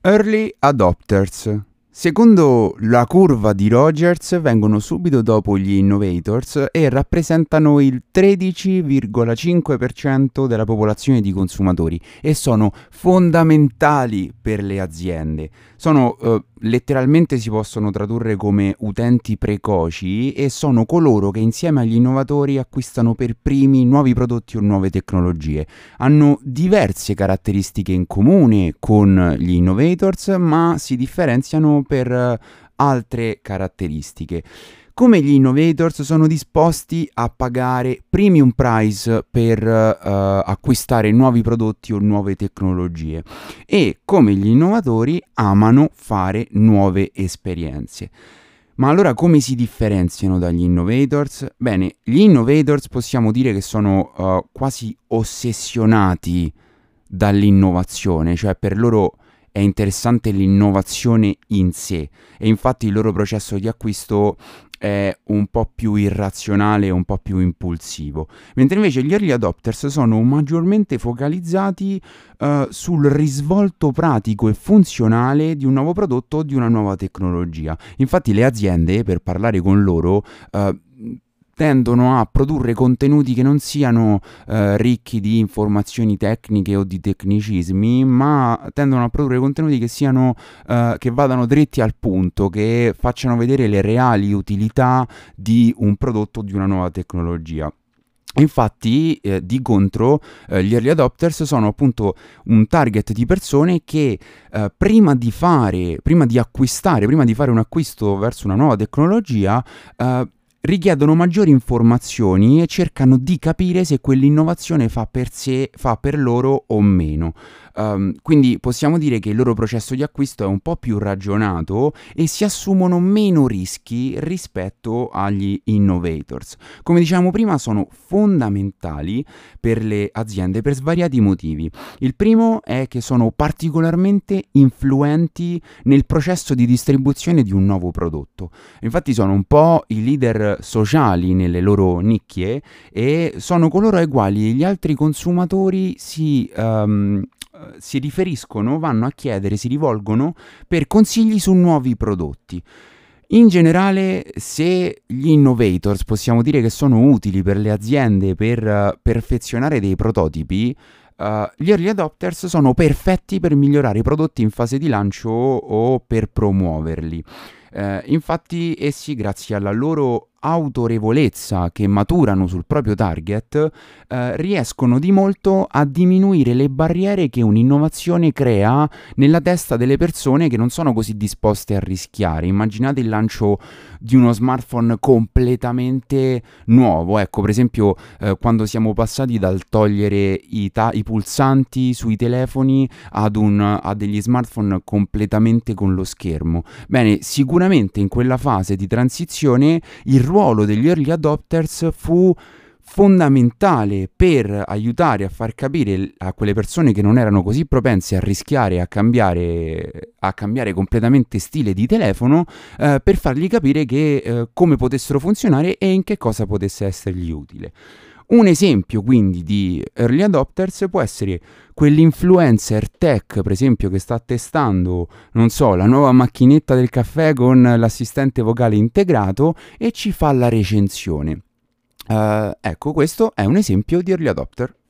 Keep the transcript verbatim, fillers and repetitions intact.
Early adopters. Secondo la curva di Rogers vengono subito dopo gli innovators e rappresentano il tredici virgola cinque per cento della popolazione di consumatori e sono fondamentali per le aziende. Sono eh, letteralmente si possono tradurre come utenti precoci e sono coloro che insieme agli innovatori acquistano per primi nuovi prodotti o nuove tecnologie. Hanno diverse caratteristiche in comune con gli innovators, ma si differenziano per uh, altre caratteristiche. Come gli innovators sono disposti a pagare premium price per uh, acquistare nuovi prodotti o nuove tecnologie e come gli innovatori amano fare nuove esperienze. Ma allora come si differenziano dagli innovators? Bene, gli innovators possiamo dire che sono uh, quasi ossessionati dall'innovazione, cioè per loro è interessante l'innovazione in sé e infatti il loro processo di acquisto è un po' più irrazionale, un po' più impulsivo, mentre invece gli early adopters sono maggiormente focalizzati uh, sul risvolto pratico e funzionale di un nuovo prodotto o di una nuova tecnologia. Infatti le aziende, per parlare con loro, uh, tendono a produrre contenuti che non siano eh, ricchi di informazioni tecniche o di tecnicismi, ma tendono a produrre contenuti che siano eh, che vadano dritti al punto, che facciano vedere le reali utilità di un prodotto o di una nuova tecnologia. Infatti, eh, di contro, eh, gli early adopters sono appunto un target di persone che eh, prima di fare, prima di acquistare, prima di fare un acquisto verso una nuova tecnologia, eh, richiedono maggiori informazioni e cercano di capire se quell'innovazione fa per sé, fa per loro o meno. Um, quindi possiamo dire che il loro processo di acquisto è un po' più ragionato e si assumono meno rischi rispetto agli innovators. Come dicevamo prima, sono fondamentali per le aziende per svariati motivi. Il primo è che sono particolarmente influenti nel processo di distribuzione di un nuovo prodotto. Infatti sono un po' i leader sociali nelle loro nicchie e sono coloro ai quali gli altri consumatori si... Um, si riferiscono, vanno a chiedere, si rivolgono per consigli su nuovi prodotti. In generale, se gli innovators possiamo dire che sono utili per le aziende per uh, perfezionare dei prototipi, uh, gli early adopters sono perfetti per migliorare i prodotti in fase di lancio o per promuoverli. Uh, infatti essi, grazie alla loro autorevolezza che maturano sul proprio target, eh, riescono di molto a diminuire le barriere che un'innovazione crea nella testa delle persone che non sono così disposte a rischiare. Immaginate il lancio di uno smartphone completamente nuovo, ecco, per esempio eh, quando siamo passati dal togliere i, ta- i pulsanti sui telefoni ad un, a degli smartphone completamente con lo schermo. Bene, sicuramente in quella fase di transizione il ruolo degli early adopters fu fondamentale per aiutare a far capire a quelle persone che non erano così propense a rischiare, a cambiare, a cambiare completamente stile di telefono, eh, per fargli capire che, eh, come potessero funzionare e in che cosa potesse essergli utile. Un esempio quindi di early adopters può essere quell'influencer tech, per esempio, che sta testando, non so, la nuova macchinetta del caffè con l'assistente vocale integrato e ci fa la recensione. Uh, ecco, questo è un esempio di early adopter.